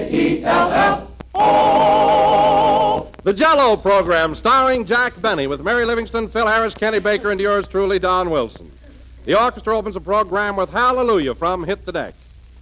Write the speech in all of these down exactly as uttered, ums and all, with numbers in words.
J E L L O. The Jell-O program starring Jack Benny with Mary Livingston, Phil Harris, Kenny Baker, and yours truly, Don Wilson. The orchestra opens the program with Hallelujah from Hit the Deck.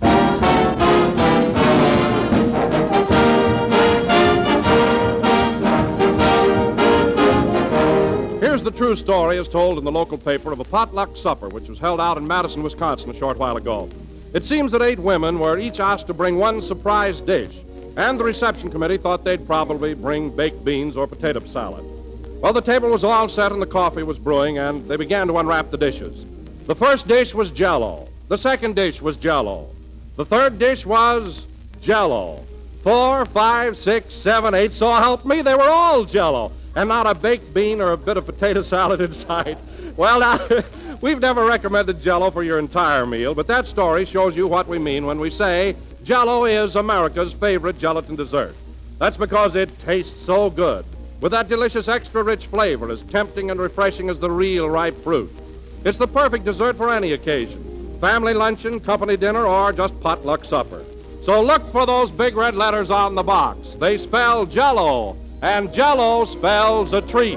Here's the true story as told in the local paper of a potluck supper which was held out in Madison, Wisconsin a short while ago. It seems that eight women were each asked to bring one surprise dish, and the reception committee thought they'd probably bring baked beans or potato salad. Well, the table was all set and the coffee was brewing, and they began to unwrap the dishes. The first dish was Jell-O. The second dish was Jell-O. The third dish was Jell-O. Four, five, six, seven, eight, so help me, they were all Jell-O, and not a baked bean or a bit of potato salad in sight. Well, now, we've never recommended Jell-O for your entire meal, but that story shows you what we mean when we say Jell-O is America's favorite gelatin dessert. That's because it tastes so good, with that delicious extra-rich flavor as tempting and refreshing as the real ripe fruit. It's the perfect dessert for any occasion, family luncheon, company dinner, or just potluck supper. So look for those big red letters on the box. They spell Jell-O, and Jell-O spells a treat.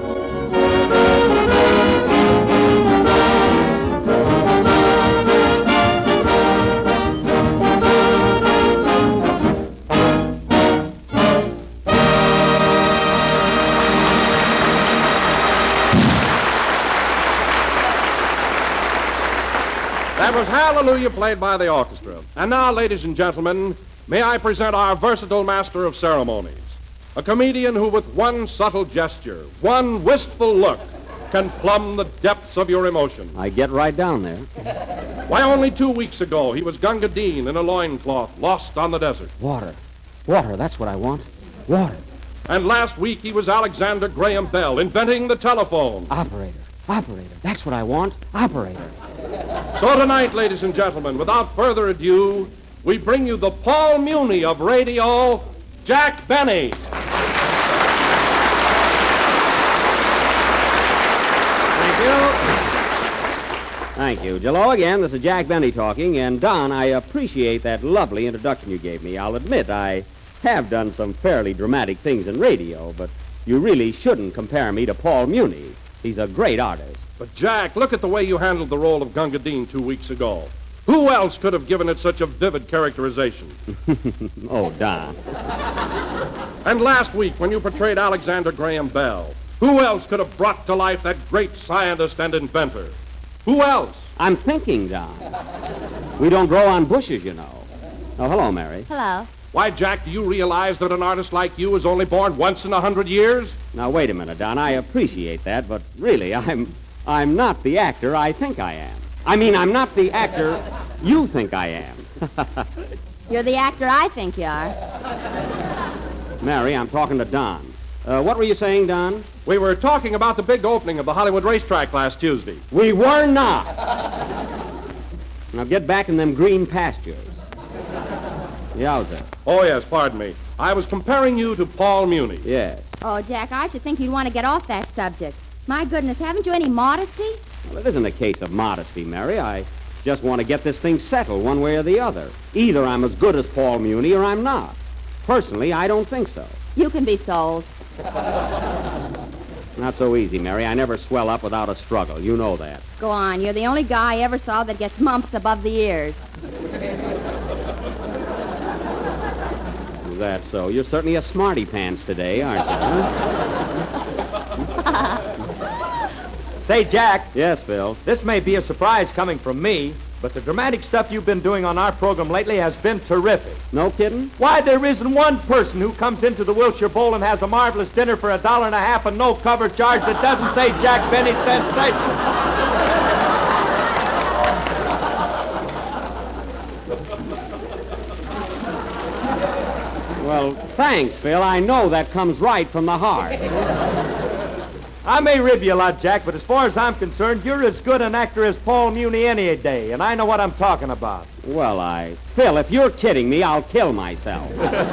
That was Hallelujah, played by the orchestra. And now, ladies and gentlemen, may I present our versatile master of ceremonies, a comedian who with one subtle gesture, one wistful look, can plumb the depths of your emotion. I get right down there. Why, only two weeks ago, he was Gunga Din in a loincloth, lost on the desert. Water. Water, that's what I want. Water. And last week, he was Alexander Graham Bell, inventing the telephone. Operator. Operator. That's what I want. Operator. So tonight, ladies and gentlemen, without further ado, we bring you the Paul Muni of radio, Jack Benny. Thank you. Thank you. Jell-O again, this is Jack Benny talking, and Don, I appreciate that lovely introduction you gave me. I'll admit I have done some fairly dramatic things in radio, but you really shouldn't compare me to Paul Muni. He's a great artist. But, Jack, look at the way you handled the role of Gunga Din two weeks ago. Who else could have given it such a vivid characterization? Oh, Don. And last week, when you portrayed Alexander Graham Bell, who else could have brought to life that great scientist and inventor? Who else? I'm thinking, Don. We don't grow on bushes, you know. Oh, hello, Mary. Hello. Why, Jack, do you realize that an artist like you is only born once in a hundred years? Now, wait a minute, Don. I appreciate that, but really, I'm... I'm not the actor I think I am. I mean, I'm not the actor you think I am. You're the actor I think you are. Mary, I'm talking to Don. Uh, what were you saying, Don? We were talking about the big opening of the Hollywood racetrack last Tuesday. We were not. Now get back in them green pastures. Yowza. Oh, yes, pardon me. I was comparing you to Paul Muni. Yes. Oh, Jack, I should think you'd want to get off that subject. My goodness, haven't you any modesty? Well, it isn't a case of modesty, Mary. I just want to get this thing settled one way or the other. Either I'm as good as Paul Muni or I'm not. Personally, I don't think so. You can be sold. Not so easy, Mary. I never swell up without a struggle. You know that. Go on. You're the only guy I ever saw that gets mumps above the ears. Is that so? You're certainly a smarty pants today, aren't you, huh? Say, Jack. Yes, Phil. This may be a surprise coming from me, but the dramatic stuff you've been doing on our program lately has been terrific. No kidding? Why, there isn't one person who comes into the Wilshire Bowl and has a marvelous dinner for a dollar and a half and no cover charge that doesn't say Jack Benny Sensation. Well, thanks, Phil. I know that comes right from the heart. I may rib you a lot, Jack, but as far as I'm concerned, you're as good an actor as Paul Muni any day, and I know what I'm talking about. Well, I... Phil, if you're kidding me, I'll kill myself.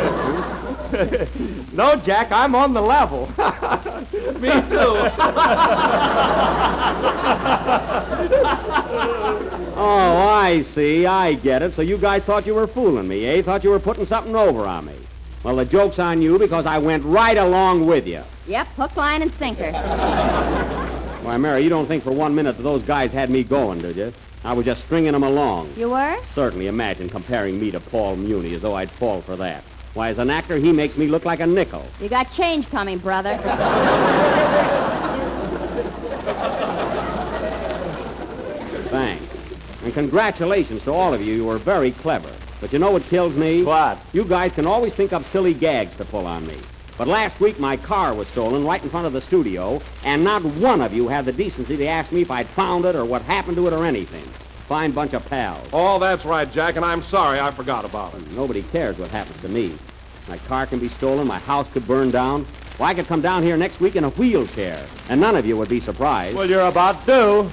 No, Jack, I'm on the level. Me too. Oh, I see. I get it. So you guys thought you were fooling me, eh? Thought you were putting something over on me. Well, the joke's on you because I went right along with you. Yep, hook, line, and sinker. Why, Mary, you don't think for one minute that those guys had me going, did you? I was just stringing them along. You were? Certainly imagine comparing me to Paul Muni as though I'd fall for that. Why, as an actor, he makes me look like a nickel. You got change coming, brother. Thanks. And congratulations to all of you. You were very clever. But you know what kills me? What? You guys can always think up silly gags to pull on me. But last week, my car was stolen right in front of the studio, and not one of you had the decency to ask me if I'd found it or what happened to it or anything. Fine bunch of pals. Oh, that's right, Jack, and I'm sorry I forgot about it. Nobody cares what happens to me. My car can be stolen, my house could burn down. Well, I could come down here next week in a wheelchair, and none of you would be surprised. Well, you're about due.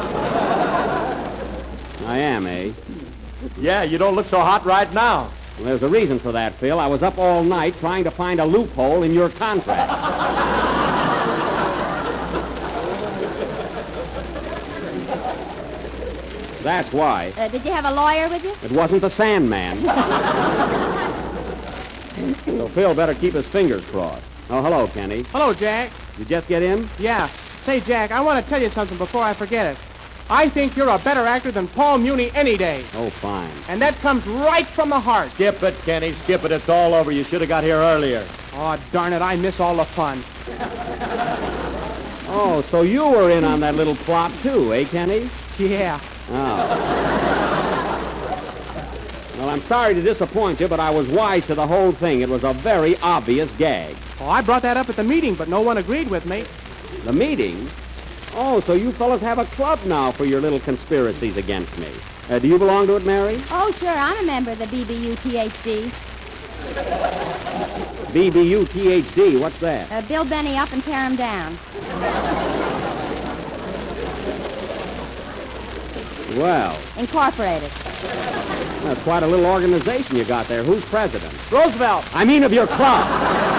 I am, eh? Yeah, you don't look so hot right now. Well, there's a reason for that, Phil. I was up all night trying to find a loophole in your contract. That's why. Uh, did you have a lawyer with you? It wasn't the Sandman. So Phil better keep his fingers crossed. Oh, hello, Kenny. Hello, Jack. You just get in? Yeah. Say, Jack, I want to tell you something before I forget it. I think you're a better actor than Paul Muni any day. Oh, fine. And that comes right from the heart. Skip it, Kenny. Skip it. It's all over. You should have got here earlier. Oh, darn it, I miss all the fun. Oh, so you were in on that little plot, too, eh, Kenny? Yeah. Oh. Well, I'm sorry to disappoint you, but I was wise to the whole thing. It was a very obvious gag. Oh, I brought that up at the meeting, but no one agreed with me. The meeting? Oh, so you fellas have a club now for your little conspiracies against me. Uh, do you belong to it, Mary? Oh, sure, I'm a member of the B B U T H D. B B U T H D, what's that? Uh, Bill Benny up and tear him down. Well, Incorporated. that's quite a little organization you got there. Who's president? Roosevelt. I mean of your club.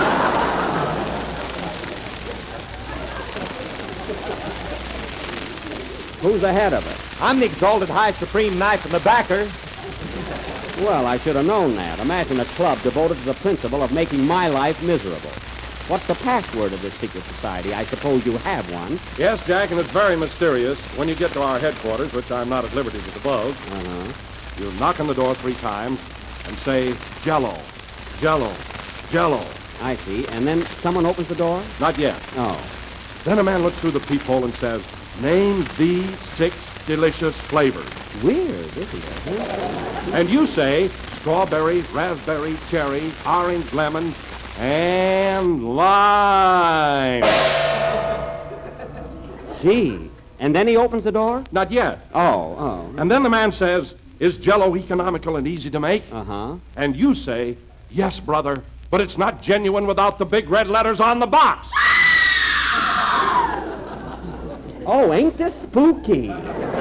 Who's the head of it? I'm the exalted high supreme knife and the backer. Well, I should have known that. Imagine a club devoted to the principle of making my life miserable. What's the password of this secret society? I suppose you have one. Yes, Jack, and it's very mysterious. When you get to our headquarters, which I'm not at liberty to divulge, Uh-huh. you knock on the door three times and say, Jell-O, Jell-O, Jell-O. I see. And then someone opens the door? Not yet. Oh. Then a man looks through the peephole and says, name the six delicious flavors. Weird, isn't it? Huh? And you say, strawberry, raspberry, cherry, orange, lemon, and lime. Gee. And then he opens the door? Not yet. Oh, oh. And then the man says, is Jell-O economical and easy to make? Uh-huh. And you say, yes, brother, but it's not genuine without the big red letters on the box. Oh, ain't this spooky?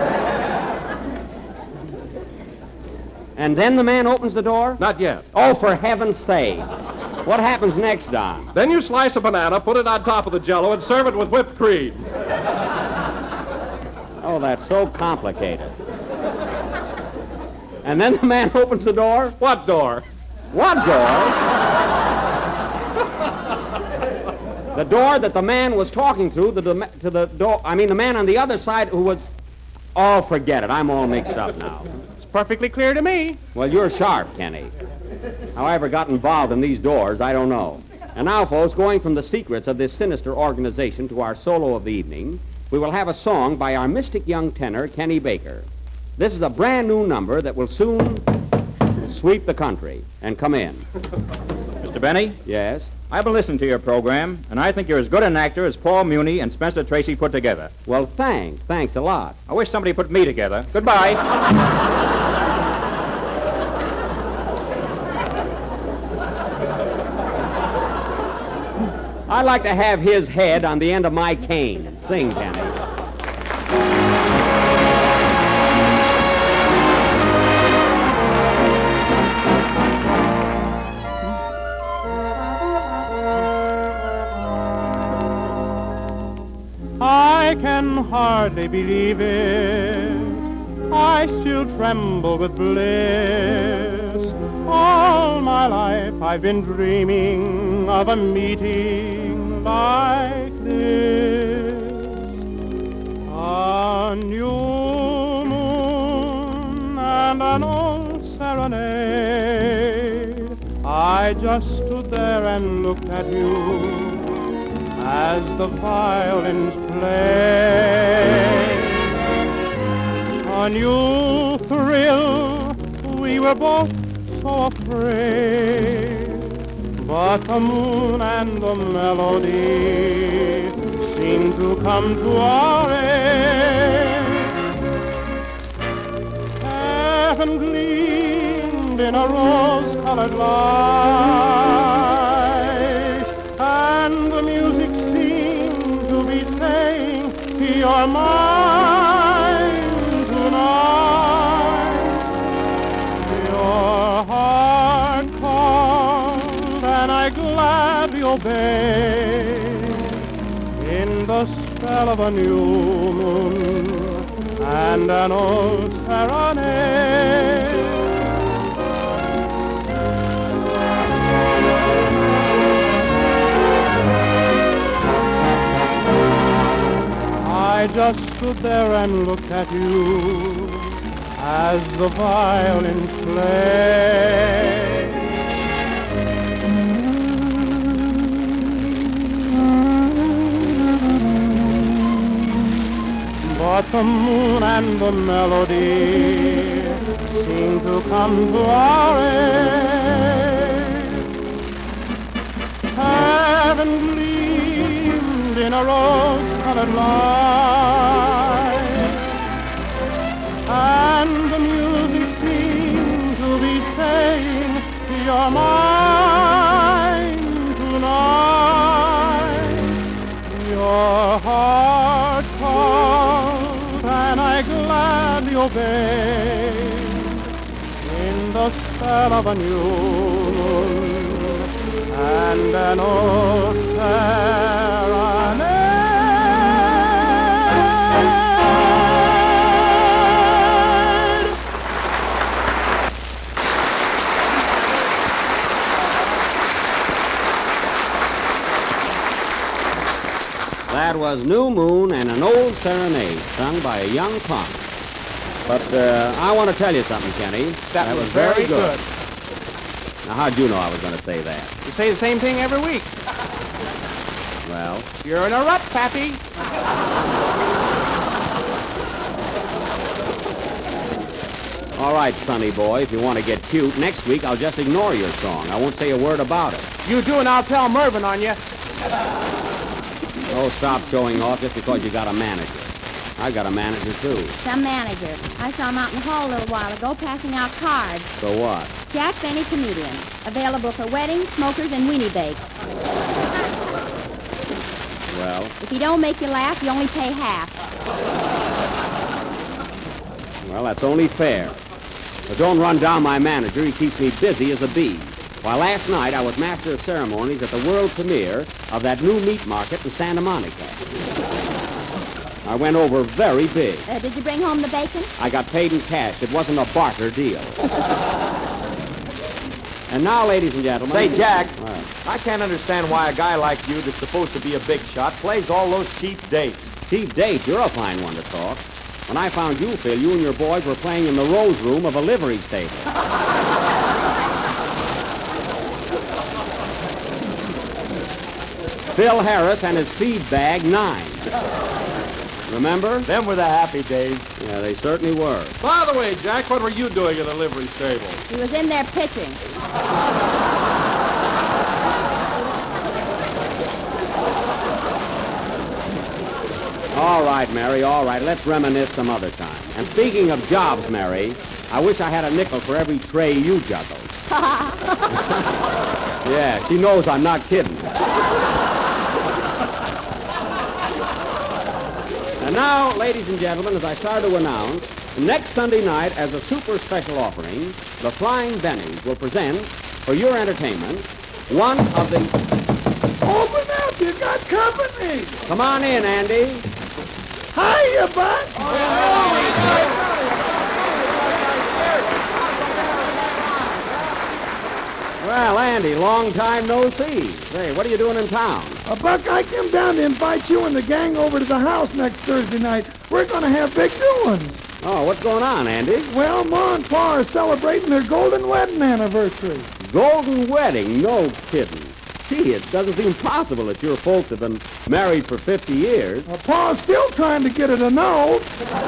And then the man opens the door? Not yet. Oh, for heaven's sake. What happens next, Don? Then you slice a banana, put it on top of the Jell-O, and serve it with whipped cream. Oh, that's so complicated. And then the man opens the door? What door? What door? The door that the man was talking through, the dom- to the door, I mean the man on the other side who was, oh, forget it, I'm all mixed up now. It's perfectly clear to me. Well, you're sharp, Kenny. How I ever got involved in these doors, I don't know. And now, folks, going from the secrets of this sinister organization to our solo of the evening, we will have a song by our mystic young tenor, Kenny Baker. This is a brand new number that will soon sweep the country. And come in. Mister Benny, Yes? I've been listening to your program, and I think you're as good an actor as Paul Muni and Spencer Tracy put together. Well, thanks. Thanks a lot. I wish somebody put me together. Goodbye. I'd like to have his head on the end of my cane. Sing, Kenny. I can hardly believe it. I still tremble with bliss. All my life I've been dreaming of a meeting like this. A new moon and an old serenade. I just stood there and looked at you as the violins played. A new thrill, we were both so afraid, but the moon and the melody seemed to come to our aid. Heaven gleamed in a rose-colored light, and the music seemed to be saying, "You're mine tonight." Your heart called, and I gladly obeyed, in the spell of a new moon and an old serenade. I just stood there and looked at you as the violins played. But the moon and the melody seemed to come to our aid. Heaven gleamed in a rose-colored light, and the music seemed to be saying, "You're mine tonight." Your heart called, and I gladly obeyed, in the spell of a new moon and an old serenade. That was New Moon and an Old Serenade, sung by a young punk. But uh, I want to tell you something, Kenny. That, was, very good. Now, how'd you know I was going to say that? You say the same thing every week. Well, You're in a rut, Pappy. all right, sonny boy, if you want to get cute, next week I'll just ignore your song. I won't say a word about it. You do, and I'll tell Mervyn on you. Oh, stop showing off just because you got a manager. I got a manager, too. Some manager. I saw him out in the hall a little while ago passing out cards. So what? Jack Benny, comedian. Available for weddings, smokers, and weenie bakes. Well, If he don't make you laugh, you only pay half. well, that's only fair. But don't run down my manager. He keeps me busy as a bee. Why, last night I was master of ceremonies at the world premiere of that new meat market in Santa Monica. I went over very big. Uh, did you bring home the bacon? I got paid in cash. It wasn't a barter deal. And now, ladies and gentlemen... Say, Jack, Well, I can't understand why a guy like you that's supposed to be a big shot plays all those cheap dates. cheap date, you're a fine one to talk. When I found you, Phil, you and your boys were playing in the rose room of a livery stable. Phil Harris and his feed bag, nine. Remember? Them were the happy days. Yeah, they certainly were. By the way, Jack, what were you doing in the livery stable? He was in there pitching. All right, Mary, all right. Let's reminisce some other time. And speaking of jobs, Mary, I wish I had a nickel for every tray you juggled. Yeah, she knows I'm not kidding. And now, ladies and gentlemen, as I start to announce, next Sunday night, as a super special offering, the Flying Bennies will present, for your entertainment, one of the... Open up, you got company. Come on in, Andy. Hiya, bud. Well, Andy, long time no see. Say, what are you doing in town? Uh, Buck, I came down to invite you and the gang over to the house next Thursday night. We're going to have big doings. Oh, what's going on, Andy? Well, Ma and Pa are celebrating their golden wedding anniversary. Golden wedding? No kidding. Gee, it doesn't seem possible that your folks have been married for fifty years. Uh, Pa's still trying to get it a no.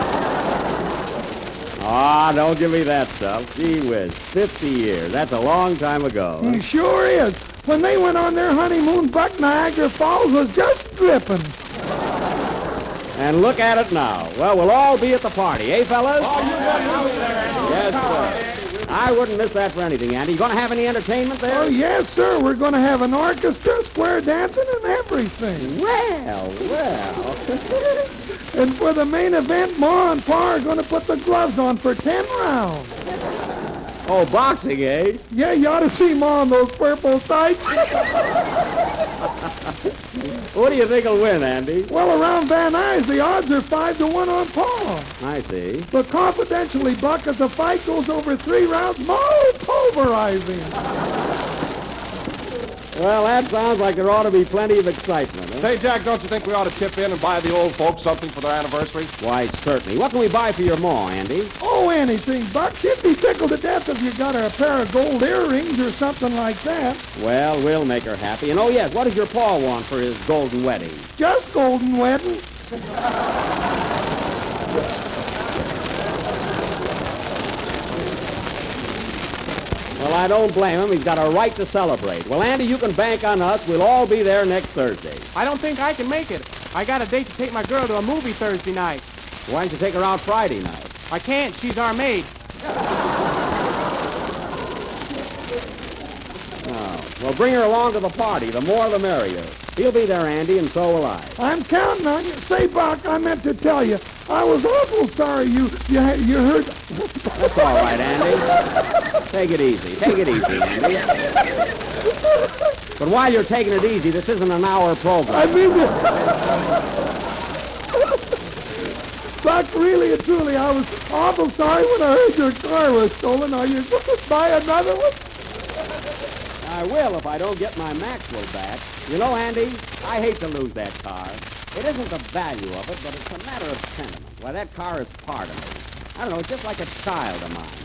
Ah, don't give me that stuff. Gee whiz, fifty years. That's a long time ago. He sure is. When they went on their honeymoon, Buck, Niagara Falls was just dripping. And look at it now. Well, we'll all be at the party, eh, fellas? Oh, you got Yes, sir. I wouldn't miss that for anything, Andy. You going to have any entertainment there? Oh, yes, sir. We're going to have an orchestra, square dancing, and everything. Well, well. And for the main event, Ma and Pa are going to put the gloves on for ten rounds. Oh, boxing, eh? Yeah, you ought to see Ma in those purple tights. What do you think will win, Andy? Well, around Van Nuys, the odds are five to one on Pa. I see. But confidentially, Buck, if the fight goes over three rounds, Ma's pulverizing. Well, that sounds like there ought to be plenty of excitement. Huh? Say, Jack, don't you think we ought to chip in and buy the old folks something for their anniversary? Why, certainly. What can we buy for your ma, Andy? Oh, anything, Buck. She'd be tickled to death if you got her a pair of gold earrings or something like that. Well, we'll make her happy. And, oh, yes, what does your pa want for his golden wedding? Just golden wedding. Well, I don't blame him. He's got a right to celebrate. Well, Andy, you can bank on us. We'll all be there next Thursday. I don't think I can make it. I got a date to take my girl to a movie Thursday night. Why don't you take her out Friday night? I can't. She's our maid. Oh, well, bring her along to the party. The more the merrier. He'll be there, Andy, and so will I. I'm counting on you. Say, Buck, I meant to tell you, I was awful sorry you you you heard. That's all right, Andy. Take it easy. Take it easy, Andy. But while you're taking it easy, this isn't an hour program. I mean, Buck, really and truly, I was awful sorry when I heard your car was stolen. Are you going to buy another one? I will if I don't get my Maxwell back. You know, Andy, I hate to lose that car. It isn't the value of it, but it's a matter of sentiment. Why, that car is part of me. I don't know, it's just like a child of mine.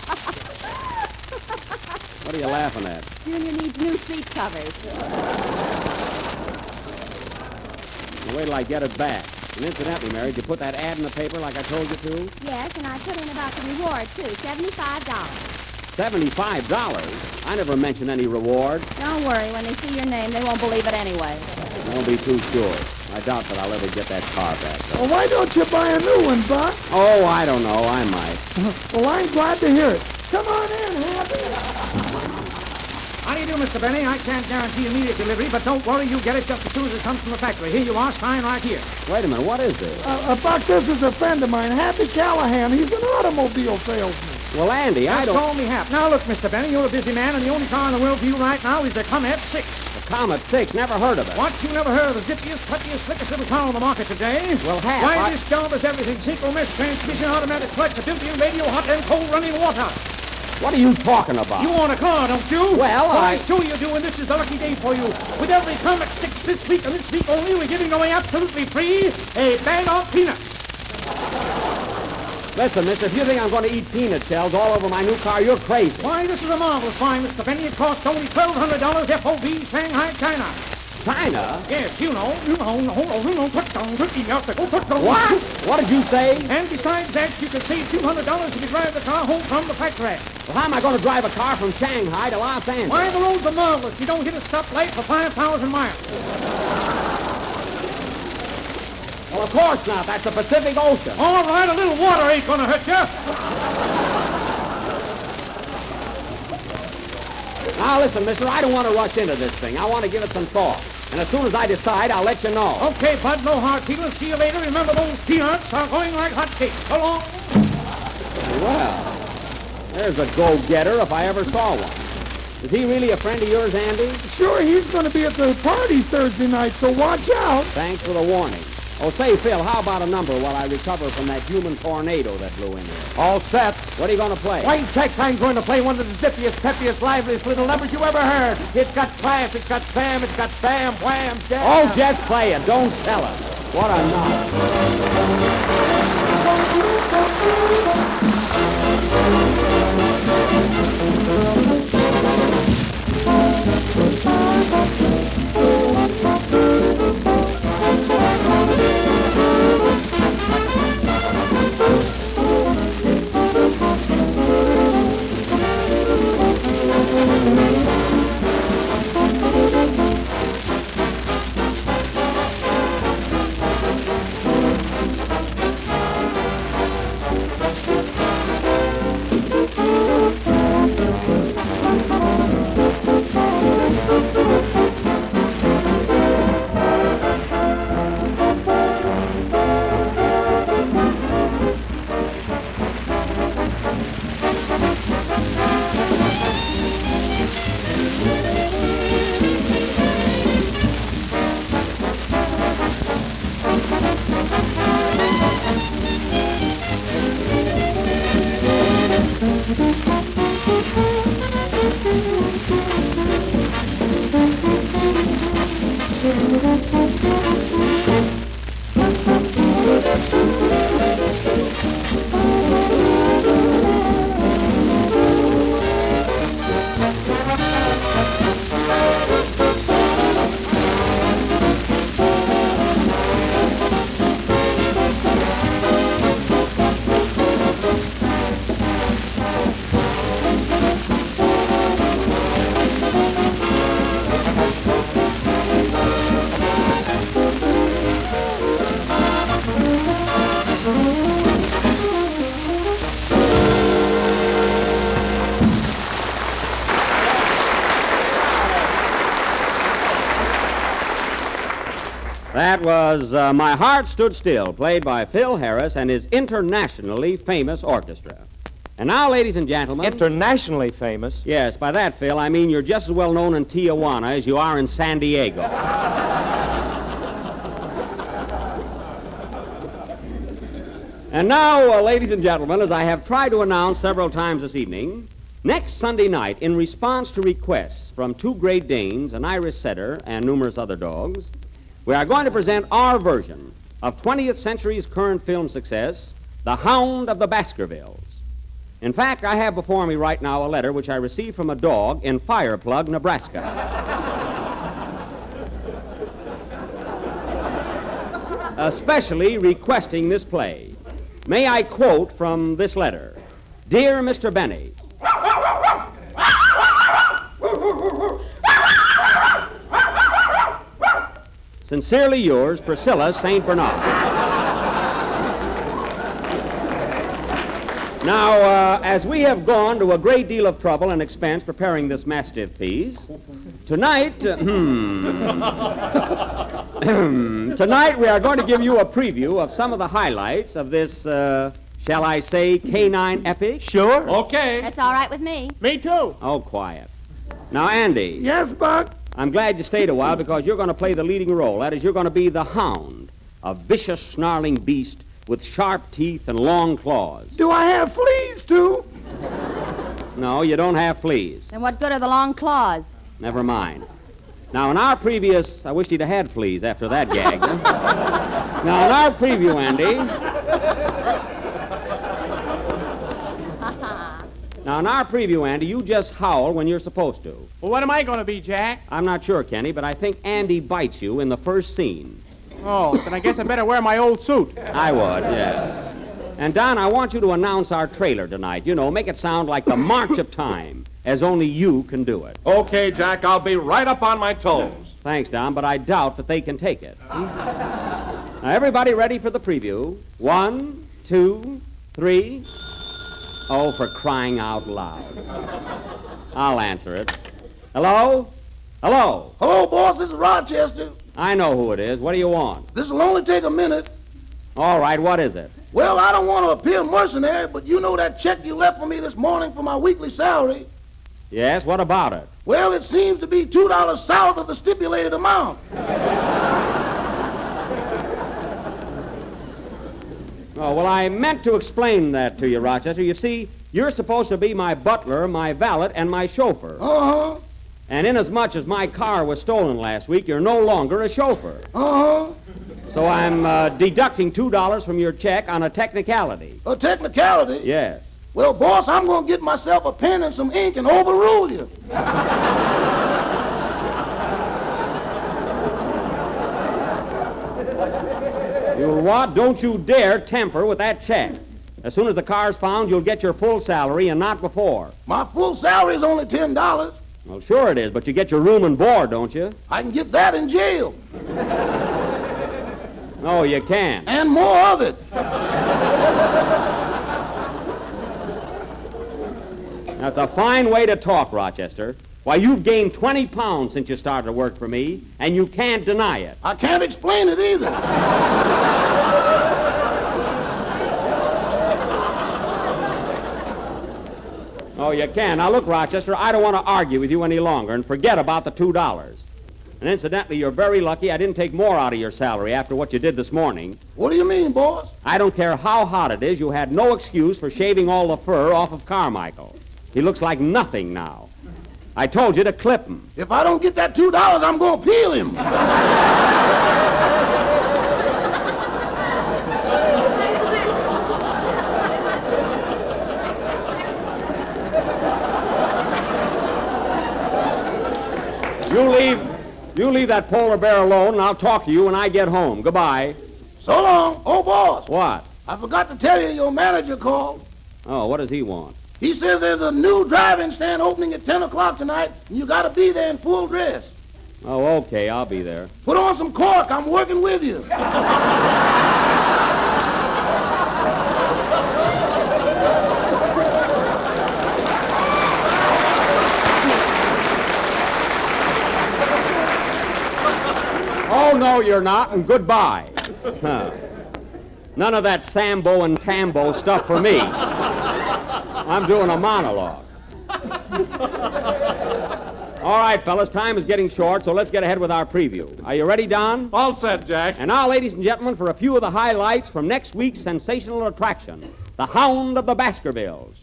What are you laughing at? Junior needs new seat covers. Now, wait till I get it back. And incidentally, Mary, did you put that ad in the paper like I told you to? Yes, and I put in about the reward, too, seventy-five dollars. seventy-five dollars? I never mentioned any reward. Don't worry. When they see your name, they won't believe it anyway. Don't be too sure. I doubt that I'll ever get that car back, though. Well, why don't you buy a new one, Buck? Oh, I don't know. I might. Well, I'm glad to hear it. Come on in, Happy. How do you do, Mister Benny? I can't guarantee immediate delivery, but don't worry, you get it just as soon as it comes from the factory. Here you are, sign right here. Wait a minute. What is this? Uh, uh, Buck, this is a friend of mine, Happy Callahan. He's an automobile salesman. Well, Andy, I Just don't... call me Hap. Now, look, Mister Benny, you're a busy man, and the only car in the world for you right now is the Comet six. The Comet six? Never heard of it. What? You never heard of the zippiest, puttiest, slickest little car on the market today? Well, Hap, Why, I... this job is everything. Synchro mesh, transmission, automatic clutch, a built-in radio, hot and cold running water. What are you talking about? You want a car, don't you? Well, I... I sure you do, and this is the lucky day for you. With every Comet six this week and this week only, we're giving away absolutely free a bag of peanuts. Listen, mister, if you think I'm going to eat peanut shells all over my new car, you're crazy. Why, this is a marvelous find, Mister Benny. It costs only twelve hundred dollars F O B, Shanghai, China. China? Yes, you know. You know, you know, you know, put down, put down, put down. What? What did you say? And besides that, you can save two hundred dollars if you drive the car home from the factory. Well, how am I going to drive a car from Shanghai to Los Angeles? Why, the roads are marvelous. You don't hit a stoplight for five thousand miles. Well, of course not. That's the Pacific Ocean. All right, a little water ain't going to hurt you. Now, listen, mister, I don't want to rush into this thing. I want to give it some thought. And as soon as I decide, I'll let you know. Okay, Bud, no hard feelings. See you later. Remember, those peanuts are going like hotcakes. So long. Well, there's a go-getter if I ever saw one. Is he really a friend of yours, Andy? Sure, he's going to be at the party Thursday night, so watch out. Thanks for the warning. Oh, say, Phil, how about a number while I recover from that human tornado that blew in here? All set. What are you going to play? Wayne Tex, I'm going to play one of the zippiest, peppiest, liveliest little numbers you ever heard. It's got class, it's got fam, it's got bam, wham, jam. Oh, just play it. Don't sell it. What a That was uh, My Heart Stood Still, played by Phil Harris and his internationally famous orchestra. And now, ladies and gentlemen... Internationally famous? Yes, by that, Phil, I mean you're just as well known in Tijuana as you are in San Diego. And now, uh, ladies and gentlemen, as I have tried to announce several times this evening, next Sunday night, in response to requests from two Great Danes, an Irish setter, and numerous other dogs, we are going to present our version of twentieth century's current film success, The Hound of the Baskervilles. In fact, I have before me right now a letter which I received from a dog in Fireplug, Nebraska. Especially requesting this play. May I quote from this letter? Dear Mister Benny, sincerely yours, Priscilla Saint Bernard. Now, uh, as we have gone to a great deal of trouble and expense preparing this mastiff piece, tonight, uh, hmm, tonight we are going to give you a preview of some of the highlights of this, uh, shall I say, canine epic? Sure. Okay. That's all right with me. Me too. Oh, quiet. Now, Andy. Yes, Buck? I'm glad you stayed a while because you're going to play the leading role. That is, you're going to be the Hound, a vicious, snarling beast with sharp teeth and long claws. Do I have fleas, too? No, you don't have fleas. Then what good are the long claws? Never mind. Now, in our previous... I wish you'd have had fleas after that gag. Huh? Now, in our preview, Andy... Now, in our preview, Andy, you just howl when you're supposed to. Well, what am I going to be, Jack? I'm not sure, Kenny, but I think Andy bites you in the first scene. Oh, then I guess I better wear my old suit. I would, yes. And, Don, I want you to announce our trailer tonight. You know, make it sound like the March of Time, as only you can do it. Okay, Jack, I'll be right up on my toes. Thanks, Don, but I doubt that they can take it. Now, everybody ready for the preview? One, two, three... Oh, for crying out loud. I'll answer it. Hello? Hello? Hello, boss. This is Rochester. I know who it is. What do you want? This will only take a minute. All right, what is it? Well, I don't want to appear mercenary, but you know that check you left for me this morning for my weekly salary? Yes, what about it? Well, it seems to be two dollars south of the stipulated amount. Oh, well, I meant to explain that to you, Rochester. You see, you're supposed to be my butler, my valet, and my chauffeur. Uh-huh. And inasmuch as my car was stolen last week, you're no longer a chauffeur. Uh-huh. So I'm uh, deducting two dollars from your check on a technicality. A technicality? Yes. Well, boss, I'm going to get myself a pen and some ink and overrule you. You what? Don't you dare tamper with that check. As soon as the car's found, you'll get your full salary and not before. My full salary is only ten dollars. Well, sure it is, but you get your room and board, don't you? I can get that in jail. No, you can't. And more of it. That's a fine way to talk, Rochester. Why, you've gained twenty pounds since you started to work for me, and you can't deny it. I can't explain it either. Oh, you can. Now, look, Rochester, I don't want to argue with you any longer, and forget about the two dollars. And incidentally, you're very lucky I didn't take more out of your salary after what you did this morning. What do you mean, boss? I don't care how hot it is, you had no excuse for shaving all the fur off of Carmichael. He looks like nothing now. I told you to clip him. If I don't get that two dollars, I'm going to peel him. You leave, you leave that polar bear alone, and I'll talk to you when I get home. Goodbye. So long. Oh, boss. What? I forgot to tell you your manager called. Oh, what does he want? He says there's a new drive-in stand opening at ten o'clock tonight, and you got to be there in full dress. Oh, okay, I'll be there. Put on some cork. I'm working with you. Oh, no, you're not, and goodbye. Huh. None of that Sambo and Tambo stuff for me. I'm doing a monologue. All right, fellas, time is getting short, so let's get ahead with our preview. Are you ready, Don? All set, Jack. And now, ladies and gentlemen, for a few of the highlights from next week's sensational attraction, The Hound of the Baskervilles.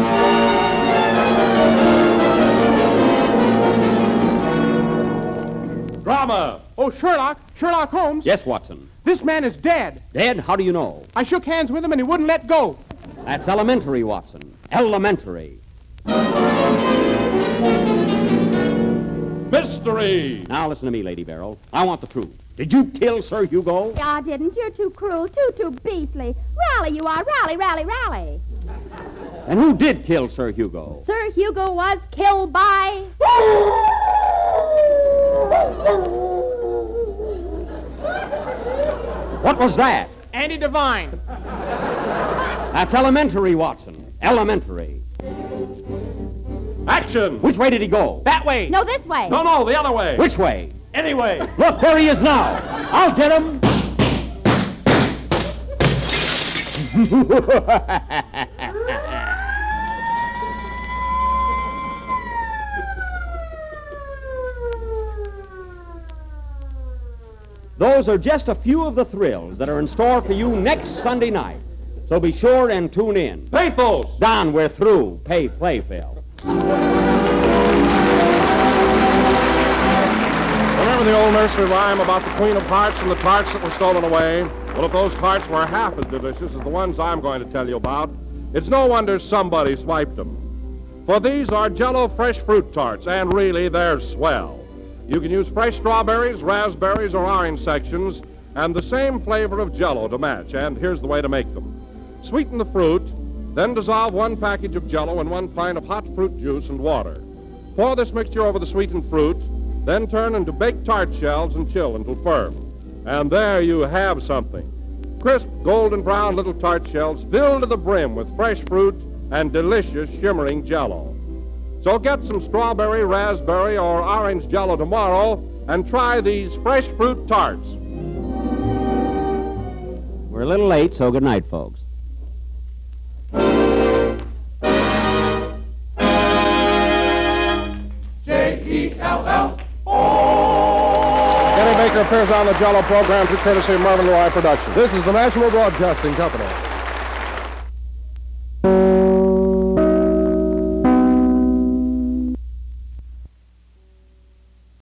Drama. Oh, Sherlock. Sherlock Holmes. Yes, Watson. This man is dead. Dead? How do you know? I shook hands with him and he wouldn't let go. That's elementary, Watson. Elementary. Mystery. Now listen to me, Lady Beryl. I want the truth. Did you kill Sir Hugo? I didn't. You're too cruel, too, too beastly. Rally, you are. Rally, rally, rally. And who did kill Sir Hugo? Sir Hugo was killed by... What was that? Andy Devine. That's elementary, Watson. Elementary. Action. Which way did he go? That way. No, this way. No, no, the other way. Which way? Anyway. Look, there he is now. I'll get him. Those are just a few of the thrills that are in store for you next Sunday night. So be sure and tune in. Pathos. Don, we're through. Pay play, Phil. Remember the old nursery rhyme about the Queen of Hearts and the tarts that were stolen away? Well, if those tarts were half as delicious as the ones I'm going to tell you about, it's no wonder somebody swiped them. For these are Jell-O fresh fruit tarts, and really, they're swell. You can use fresh strawberries, raspberries, or orange sections, and the same flavor of Jell-O to match. And here's the way to make them. Sweeten the fruit, then dissolve one package of Jell-O in one pint of hot fruit juice and water. Pour this mixture over the sweetened fruit, then turn into baked tart shells and chill until firm. And there you have something. Crisp, golden brown little tart shells filled to the brim with fresh fruit and delicious shimmering Jell-O. So get some strawberry, raspberry, or orange Jell-O tomorrow and try these fresh fruit tarts. We're a little late, so good night, folks. J E L L Kenny Baker appears on the Jell-O program through courtesy of Marvin Lewis Productions. This is the National Broadcasting Company.